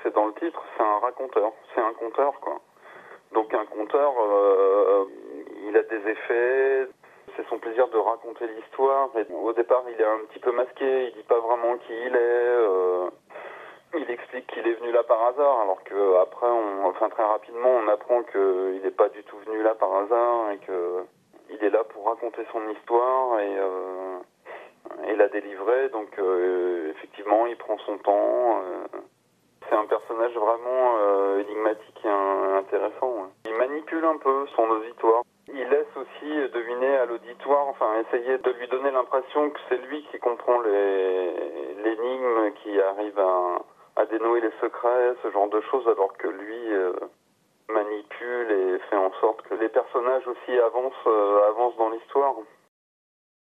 C'est dans le titre, c'est un raconteur. C'est un conteur, quoi. Donc un conteur, il a des effets. C'est son plaisir de raconter l'histoire. Et au départ, il est un petit peu masqué. Il dit pas vraiment qui il est. Il explique qu'il est venu là par hasard, alors que après, très rapidement, on apprend qu'il n'est pas du tout venu là par hasard et que il est là pour raconter son histoire et la délivrer. Donc, effectivement, il prend son temps. C'est un personnage vraiment énigmatique et intéressant. Ouais. Il manipule un peu son auditoire. Il laisse aussi deviner à l'auditoire, essayer de lui donner l'impression que c'est lui qui comprend l'énigme, qui arrive à dénouer les secrets, ce genre de choses, alors que lui manipule et fait en sorte que les personnages aussi avancent dans l'histoire.